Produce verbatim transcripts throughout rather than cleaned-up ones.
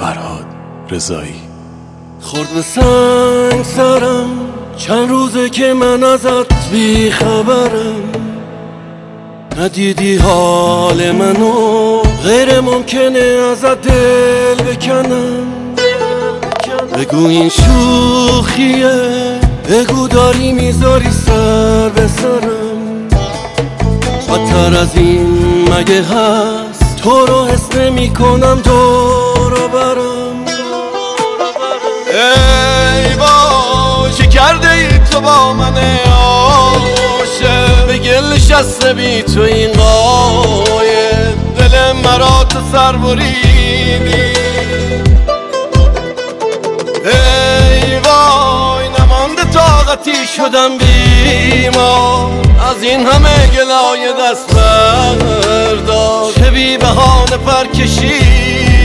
فرهاد رضایی. خورد به سنگ سرم، چند روزه که من ازت بی خبرم. ندیدی حال منو، غیر ممکنه ازت دل بکنم. بگو این شوخیه، بگو داری میذاری سر به سرم. بدتر از این مگه هست، تو رو حس نمی کنم دور و برم. ای وای چه کرده ای تو با من عاشق، به گل شسته بی تو این قایه، دل مرا تو سر بریدی. ای وای نمانده طاقتی شدم بیمار، از این همه گلای دست بردار، چه بی بهانه پر کشیدی.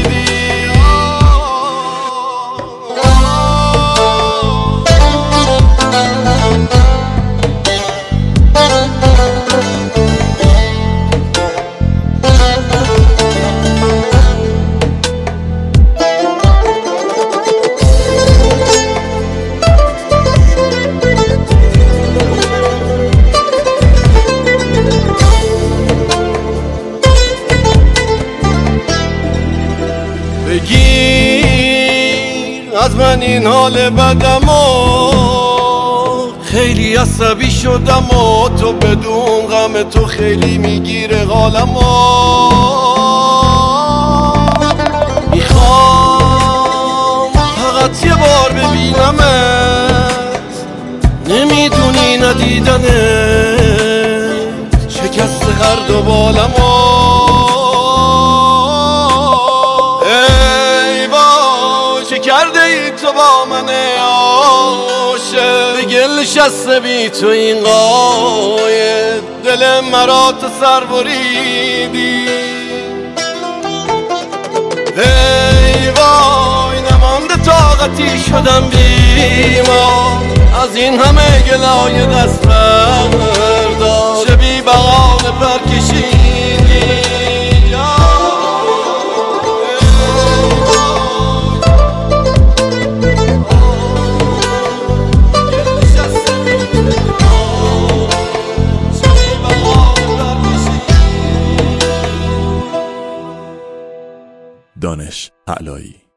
بگیر از من این حال بدم و خیلی عصبی شدم و تو بدون غم تو خیلی میگیره حالم و میخوام فقط یه بار ببینمت، نمیدونی ندیدنت شکست هر دو بالم و کرده ای تو با من عاشق، به گل شسته بی تو این قایه، دل مرا تو سر بریدی. ای وای نمانده طاقتی شدم بیمار، از این همه گلای دست بردار، چه بی بهانه پر کشیدی. دانش علایی.